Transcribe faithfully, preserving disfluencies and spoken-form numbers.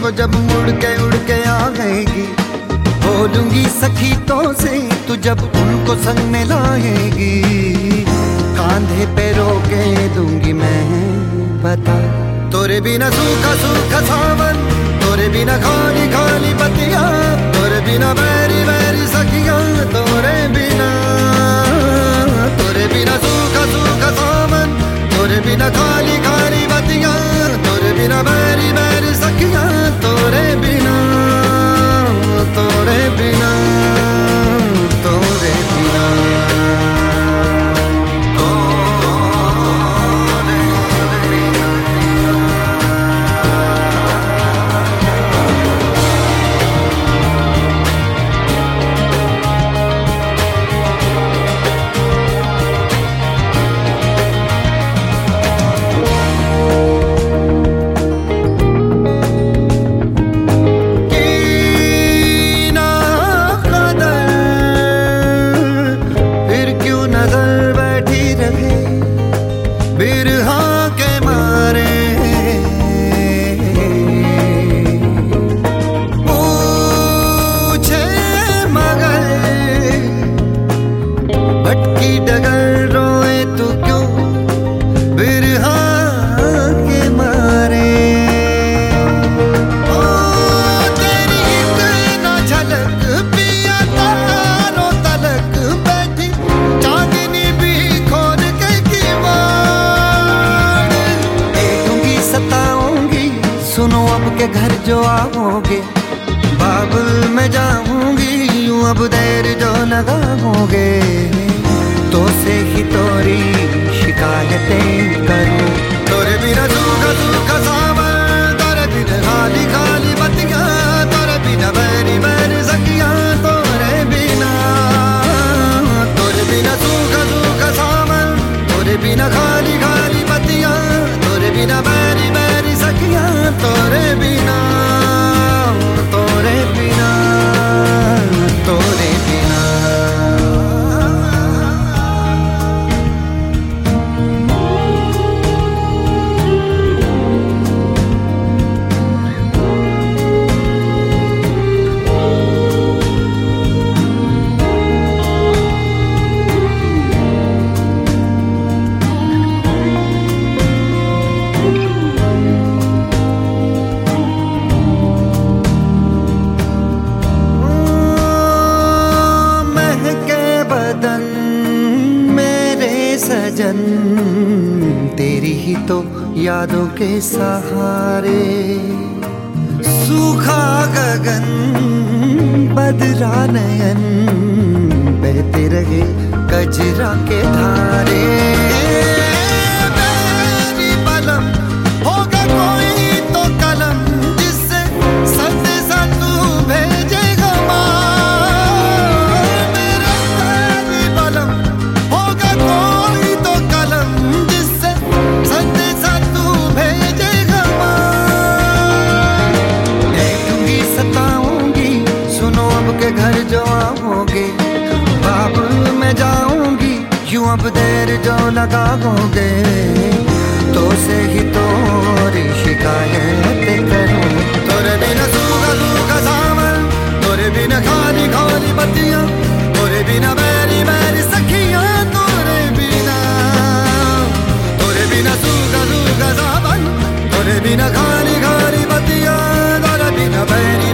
वो जब मुड़ के उड़ के आएगी, बोलूंगी सखी तो से तू जब उनको संग में लाएगी। कांधे पे रोके दूंगी मैं बता, तोरे बिना सूखा सूखा सावन, तोरे बिना खाली खाली पतिया, तोरे बिना बैरी बैरी सखिया, तोरे बिना तोरे बिना सूखा सूखा सावन, तोरे बिना खाली खाली बतिया, तोरे बिना बैरी बैरी सखिया, तोरे बिना तोरे बिना तोरे बिना बिरहा के मारे पूछे मगर भटकी डगर रोए तू क्यों, बिरहा के मारे। ओ तेरी एक ना झलक पिया तारों तलक बैठी, चांदनी भी खोल के सताऊंगी, सुनो अब के घर जो आओगे, बाबुल में जाऊंगी यूं अब देर जो लगाओगे, तो से ही तोरी शिकायतें करूं। तोरे बिना सूखा सूखा सावन, तोरे बिना खाली खाली बतिया, तोरे बिना बैरी बैरी सखिया, तोरे बिना तोरे बिना सूखा सूखा सावन, तोरे बिना खाली खाली बतिया, तोरे बिना बैरी बैरी सखिया, तोरे बिना तोरे बिना तोरे बिना। सजन तेरी ही तो यादों के सहारे, सूखा गगन बदरा नयन, बहते रहे कजरा के धारे। मेरी बलम होगा कोई तो कलम, जिससे संदेशा तू भेजेगा माँ। मेरी बलम होगा कोई तो कलम, जिससे संदेशा तू भेजेगा माँ। देखूंगी सताऊंगी, सुनो अब के घर जो आओगे, बाबुल में जाऊंगी यूं अब देर जो लगाओगे, तो से ही तोरी शिकायत करूं। तोरे बिना सूखा सूखा सावन, तोरे बिना खाली खाली बतिया, तोरे बिना बैरी बैरी सखिया, तोरे बिना तोरे बिना सूखा सूखा सावन, तोरे बिना खाली खाली बतिया, तोरे बिना बैरी